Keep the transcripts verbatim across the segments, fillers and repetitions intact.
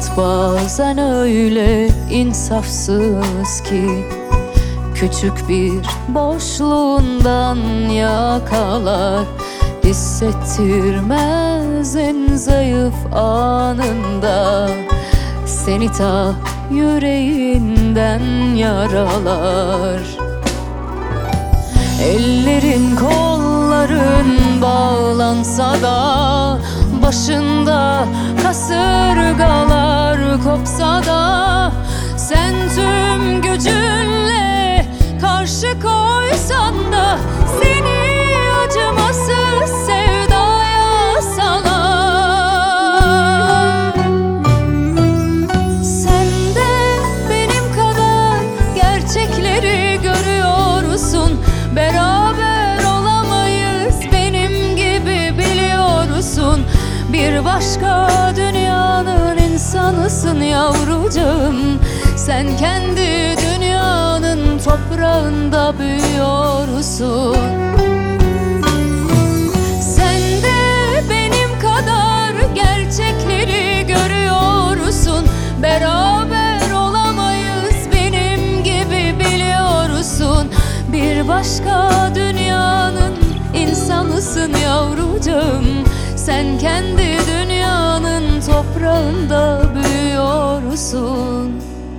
Hayat bazen öyle insafsız ki küçük bir boşluğundan yakalar, hissettirmez en zayıf anında. Seni ta yüreğinden yaralar. Ellerin kolların bağlansa da, başında kasırgalar kopsa da, sen tüm gücünle karşı koysan da seni acımasız sevdaya salar. Sen de benim kadar gerçekleri görüyorsun. Beraber olamayız benim gibi biliyorsun. Bir başka dünyanın insanısın yavrucağım. Sen kendi dünyanın toprağında büyüyorsun. Sen de benim kadar gerçekleri görüyorsun. Beraber olamayız benim gibi biliyorsun. Bir başka dünyanın insanısın yavrucağım. Sen kendi dünyanın toprağında büyüyorsun.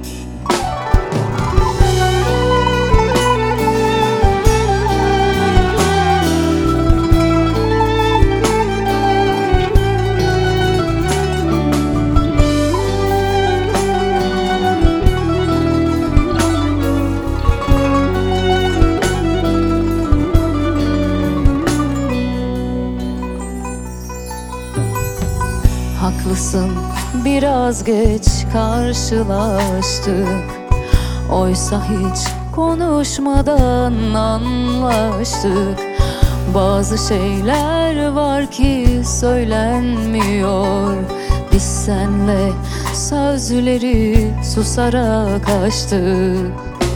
Haklısın, biraz geç karşılaştık. Oysa hiç konuşmadan anlaştık. Bazı şeyler var ki söylenmiyor. Biz senle sözleri susarak açtık.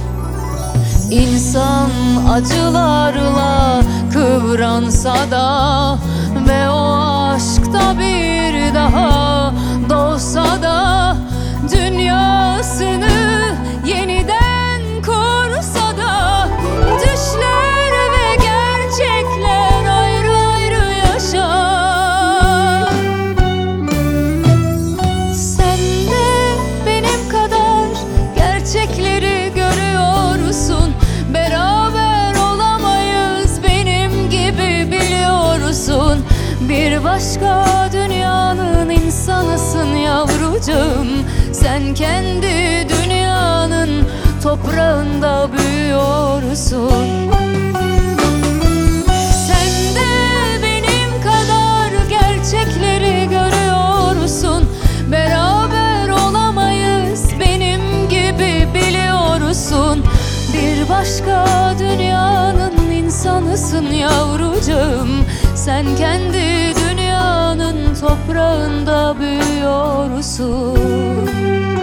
İnsan acılarla kıvransa da ve o aşkta bir daha doğsa da, dünyasını yeniden kursa da, düşler ve gerçekler ayrı ayrı yaşar. Sen de benim kadar gerçekleri görüyorsun. Beraber olamayız benim gibi biliyorsun. Bir başka dünyanın insanısın yavrucağım. Sen kendi dünyanın toprağında büyüyorsun. Sen de benim kadar gerçekleri görüyorsun. Beraber olamayız benim gibi biliyorsun. Bir başka dünyanın insanısın yavrucağım. Sen kendi dünyanın toprağında büyüyorsun.